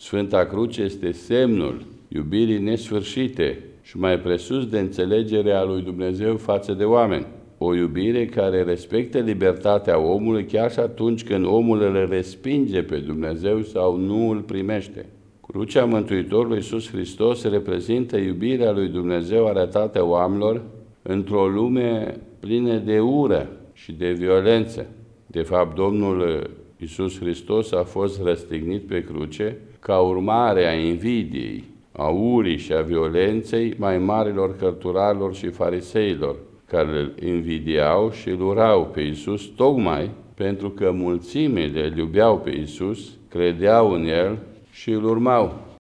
Sfânta Cruce este semnul iubirii nesfârșite și mai presus de înțelegerea lui Dumnezeu față de oameni. O iubire care respectă libertatea omului chiar și atunci când omul îl respinge pe Dumnezeu sau nu îl primește. Crucea Mântuitorului Iisus Hristos reprezintă iubirea lui Dumnezeu arătată oamenilor într-o lume plină de ură și de violență. De fapt, Domnul Iisus Hristos a fost răstignit pe cruce ca urmare a invidiei, a urii și a violenței mai marilor cărturarilor și fariseilor, care îl invidiau și îl urau pe Iisus tocmai pentru că mulțimile îl iubeau pe Iisus, credeau în El și îl urmau.